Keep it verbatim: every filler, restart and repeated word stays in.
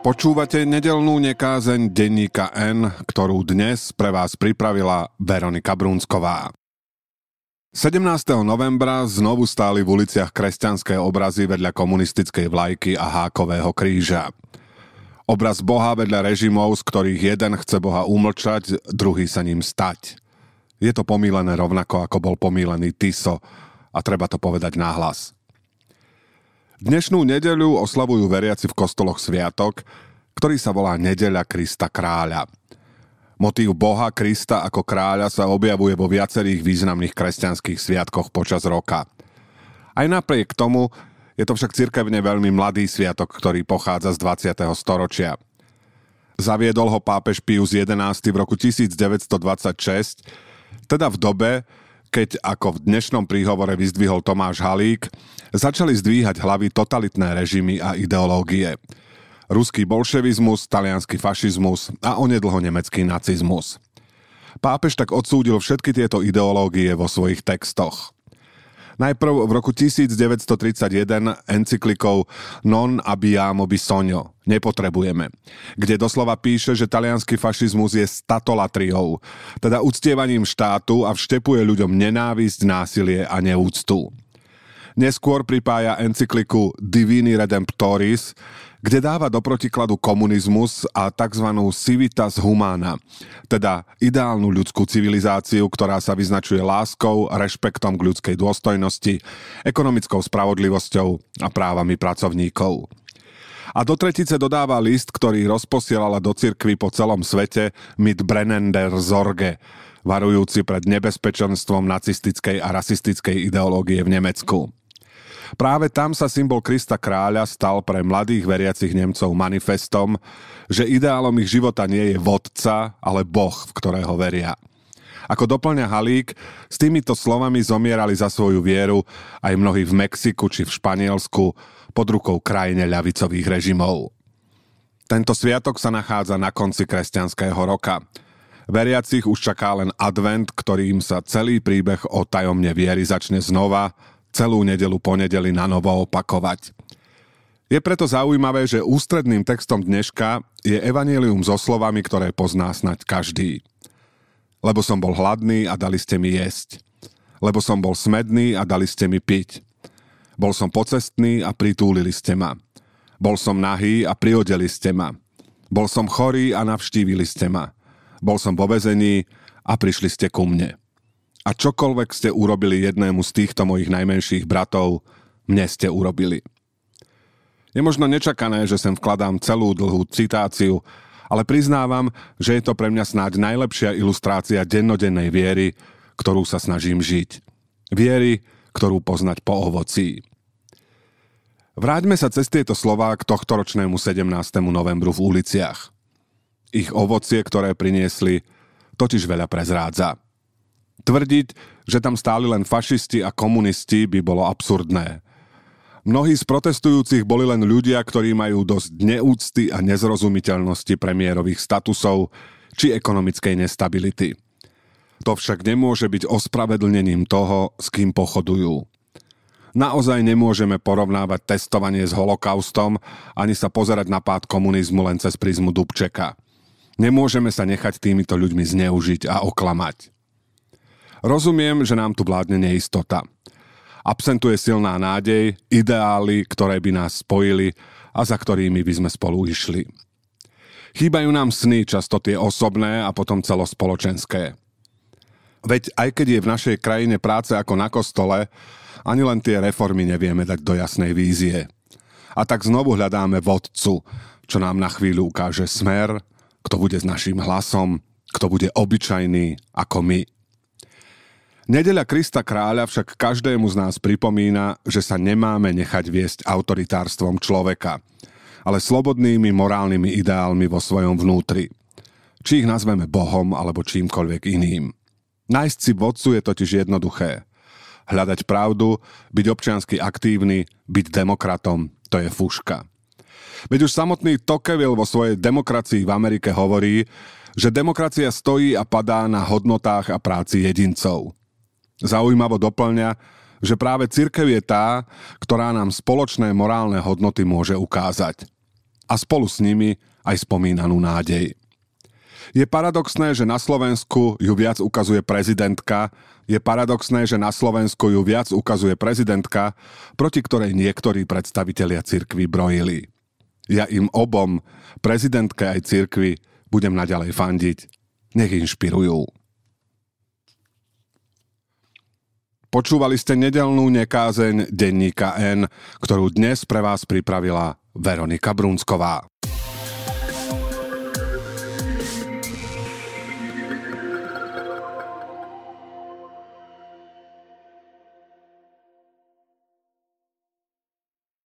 Počúvate nedeľnú nekázeň denníka N, ktorú dnes pre vás pripravila Veronika Brúnsková. sedemnásteho novembra znovu stáli v uliciach kresťanské obrazy vedľa komunistickej vlajky a hákového kríža. Obraz Boha vedľa režimov, z ktorých jeden chce Boha umlčať, druhý sa ním stať. Je to pomílené rovnako, ako bol pomílený Tiso, a treba to povedať nahlas. Dnešnú nedeľu oslavujú veriaci v kostoloch sviatok, ktorý sa volá Nedeľa Krista Kráľa. Motív Boha Krista ako kráľa sa objavuje vo viacerých významných kresťanských sviatkoch počas roka. Aj napriek tomu je to však cirkevne veľmi mladý sviatok, ktorý pochádza z dvadsiateho storočia. Zaviedol ho pápež Pius jedenásty v roku tisícdeväťstodvadsaťšesť, teda v dobe, keď ako v dnešnom príhovore vyzdvihol Tomáš Halík, začali zdvíhať hlavy totalitné režimy a ideológie. Ruský bolševizmus, taliansky fašizmus a onedlho nemecký nacizmus. Pápež tak odsúdil všetky tieto ideológie vo svojich textoch. Najprv v roku tisícdeväťstotridsaťjeden encyklikou Non abbiamo bisogno, nepotrebujeme, kde doslova píše, že taliansky fašizmus je statolatriou, teda uctievaním štátu a vštepuje ľuďom nenávisť, násilie a neúctu. Neskôr pripája encykliku Divini Redemptoris, kde dáva do protikladu komunizmus a tzv. Civitas humana, teda ideálnu ľudskú civilizáciu, ktorá sa vyznačuje láskou, rešpektom k ľudskej dôstojnosti, ekonomickou spravodlivosťou a právami pracovníkov. A do tretice dodáva list, ktorý rozposielala do cirkvi po celom svete mit brennender Sorge, varujúci pred nebezpečenstvom nacistickej a rasistickej ideológie v Nemecku. Práve tam sa symbol Krista Kráľa stal pre mladých veriacich Nemcov manifestom, že ideálom ich života nie je vodca, ale Boh, v ktorého veria. Ako doplňa Halík, s týmito slovami zomierali za svoju vieru aj mnohí v Mexiku či v Španielsku pod rukou krajine ľavicových režimov. Tento sviatok sa nachádza na konci kresťanského roka. Veriacich už čaká len advent, ktorým sa celý príbeh o tajomne viery začne znova, celú nedeľu po nedeli na novo opakovať. Je preto zaujímavé, že ústredným textom dneška je evanjelium so slovami, ktoré pozná snáď každý. Lebo som bol hladný a dali ste mi jesť. Lebo som bol smedný a dali ste mi piť. Bol som pocestný a pritúlili ste ma. Bol som nahý a priodeli ste ma. Bol som chorý a navštívili ste ma. Bol som vo väzení a prišli ste ku mne. A čokoľvek ste urobili jednému z týchto mojich najmenších bratov, mne ste urobili. Je možno nečakané, že sem vkladám celú dlhú citáciu, ale priznávam, že je to pre mňa snáď najlepšia ilustrácia dennodennej viery, ktorú sa snažím žiť. Viery, ktorú poznať po ovocí. Vráťme sa cez tieto slová k tohtoročnému sedemnástemu novembru v uliciach. Ich ovocie, ktoré priniesli, totiž veľa prezrádza. Tvrdiť, že tam stáli len fašisti a komunisti, by bolo absurdné. Mnohí z protestujúcich boli len ľudia, ktorí majú dosť neúcty a nezrozumiteľnosti premiérových statusov či ekonomickej nestability. To však nemôže byť ospravedlnením toho, s kým pochodujú. Naozaj nemôžeme porovnávať testovanie s holokaustom ani sa pozerať na pád komunizmu len cez prízmu Dubčeka. Nemôžeme sa nechať týmito ľuďmi zneužiť a oklamať. Rozumiem, že nám tu vládne neistota. Absentuje silná nádej, ideály, ktoré by nás spojili a za ktorými by sme spolu išli. Chýbajú nám sny, často tie osobné a potom celospoločenské. Veď aj keď je v našej krajine práce ako na kostole, ani len tie reformy nevieme dať do jasnej vízie. A tak znovu hľadáme vodcu, čo nám na chvíľu ukáže smer, kto bude s naším hlasom, kto bude obyčajný ako my. Nedeľa Krista Kráľa však každému z nás pripomína, že sa nemáme nechať viesť autoritárstvom človeka, ale slobodnými morálnymi ideálmi vo svojom vnútri. Či ich nazveme Bohom alebo čímkoľvek iným. Nájsť si vodcu je totiž jednoduché. Hľadať pravdu, byť občiansky aktívny, byť demokratom, to je fuška. Veď už samotný Tocqueville vo svojej Demokracii v Amerike hovorí, že demokracia stojí a padá na hodnotách a práci jedincov. Zaujímavo doplňa, že práve cirkev je tá, ktorá nám spoločné morálne hodnoty môže ukázať. a spolu s nimi aj spomínanú nádej. Je paradoxné, že na Slovensku ju viac ukazuje prezidentka, je paradoxné, že na Slovensku ju viac ukazuje prezidentka, proti ktorej niektorí predstavitelia cirkvi brojili. Ja im obom, prezidentke aj cirkvi, budem naďalej fandiť. Nech inšpirujú. Počúvali ste nedeľnú nekázeň denníka N, ktorú dnes pre vás pripravila Veronika Brúnsková.